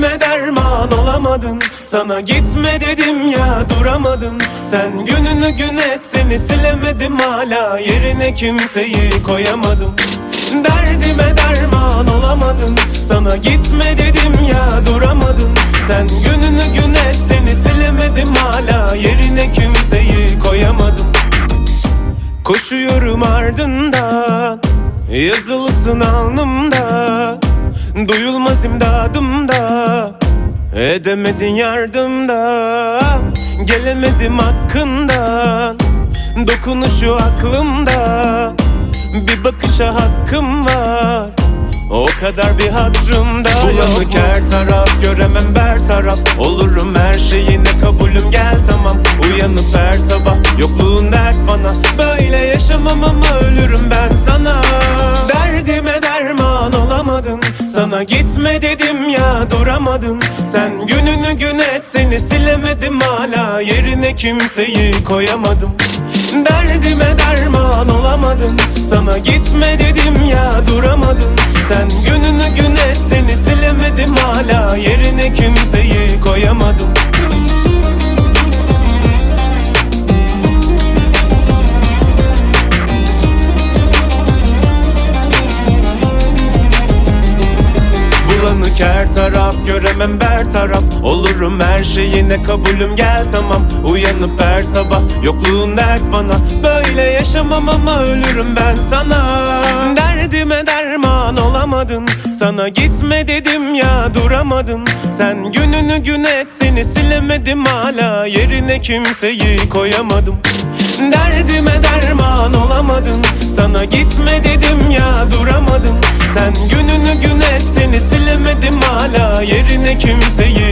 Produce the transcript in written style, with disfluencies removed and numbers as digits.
Derdime derman olamadın, sana gitme dedim ya duramadın. Sen gününü gün et, seni silemedim, hala yerine kimseyi koyamadım. Derdime derman olamadın, sana gitme dedim ya duramadın. Sen gününü gün et, seni silemedim, hala yerine kimseyi koyamadım. Koşuyorum ardından, yazılısın alnımda, duyulmaz imdadımda, edemedin yardımda. Gelemedim hakkından, dokunuşu aklımda, bir bakışa hakkım var, o kadar bir hatırımda. Bulanık her taraf, göremem bertaraf, olurum her şeyine kabulüm, gel tamam. Uyanıp her sabah, yokluğun dert bana, böyle yaşamam ama ölürüm ben sana. Derdime derman olamadın, sana gitme dedim ya duramadın. Sen gününü gün et, seni silemedim, hala yerine kimseyi koyamadım. Derdime derman olamadın, sana gitme dedim ya duramadın. Sen gününü gün et, seni silemedim, hala yerine kimseyi koyamadım. Bulanık her taraf, göremem bertaraf, olurum her şeyine kabulüm, gel tamam. Uyanıp her sabah, yokluğun dert bana, böyle yaşamam ama ölürüm ben sana. Derdime derman olamadın, sana gitme dedim ya duramadın. Sen gününü gün et, seni silemedim, hala yerine kimseyi koyamadım. Derdime derman olamadın, sana gitme dedim ya duramadın. Sen gününü gün et, seni silemedim, hala yerine kimseyi